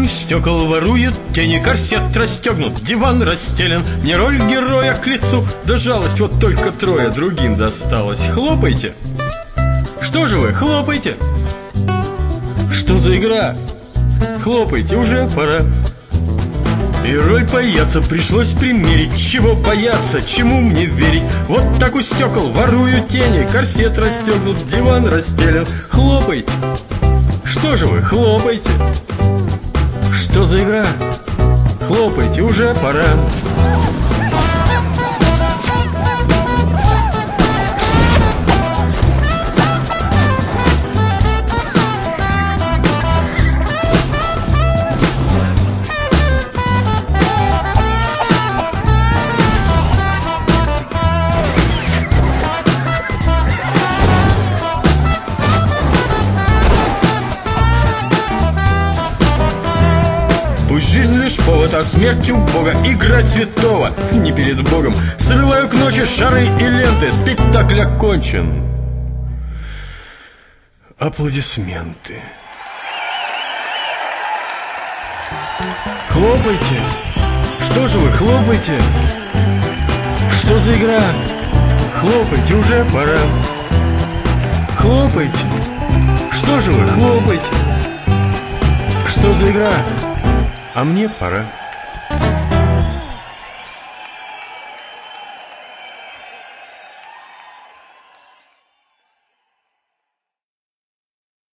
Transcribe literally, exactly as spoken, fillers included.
у стекол воруют тени, корсет расстегнут, диван расстелен. Мне роль героя к лицу, да жалость, вот только трое, другим досталось. Хлопайте! Что же вы, хлопайте! Что за игра? Хлопайте, уже пора. И роль паяца пришлось примерить. Чего бояться, чему мне верить? Вот так у стекол ворую тени, корсет расстегнут, диван расстелен. Хлопайте! Что же вы, хлопайте! Что за игра? Хлопайте, уже пора. Пусть жизнь лишь повод, а смерть у Бога. Играть святого не перед Богом. Срываю к ночи шары и ленты. Спектакль окончен. Аплодисменты. Хлопайте! Что же вы, хлопайте! Что за игра? Хлопайте, уже пора. Хлопайте! Что же вы, хлопайте! Что за игра? А мне пора.